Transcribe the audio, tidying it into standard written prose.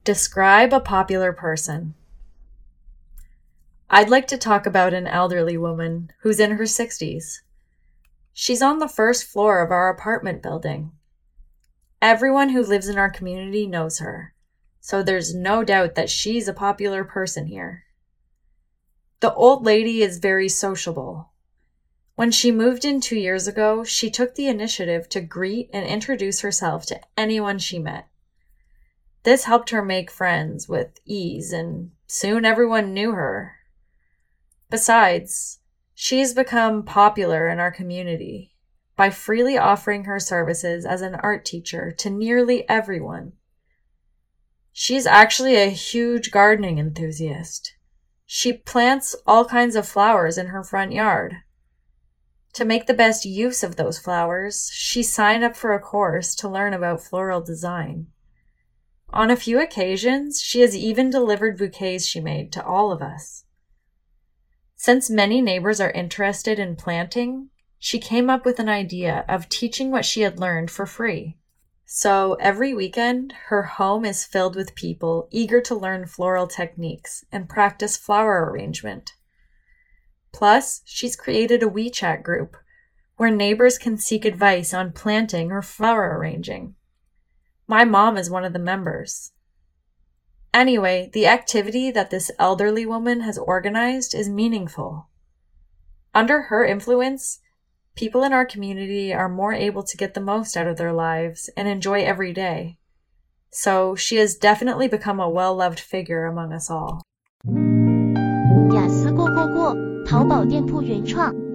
Describe a popular person. I'd like to talk about an elderly woman who's in her 60s. She's on the first floor of our apartment building. Everyone who lives in our community knows her, so there's no doubt that she's a popular person here. The old lady is very sociable. When she moved in 2 years ago, she took the initiative to greet and introduce herself to anyone she met. This helped her make friends with ease, and soon everyone knew her. Besides, she's become popular in our community by freely offering her services as an art teacher to nearly everyone. She's actually a huge gardening enthusiast. She plants all kinds of flowers in her front yard. To make the best use of those flowers, she signed up for a course to learn about floral design. On a few occasions, she has even delivered bouquets she made to all of us. Since many neighbors are interested in planting, she came up with an idea of teaching what she had learned for free. So every weekend, her home is filled with people eager to learn floral techniques and practice flower arrangement. Plus, she's created a WeChat group where neighbors can seek advice on planting or flower arranging. My mom is one of the members. Anyway, the activity that this elderly woman has organized is meaningful. Under her influence, people in our community are more able to get the most out of their lives and enjoy every day. So she has definitely become a well-loved figure among us all. 雅思过，淘宝店铺原创。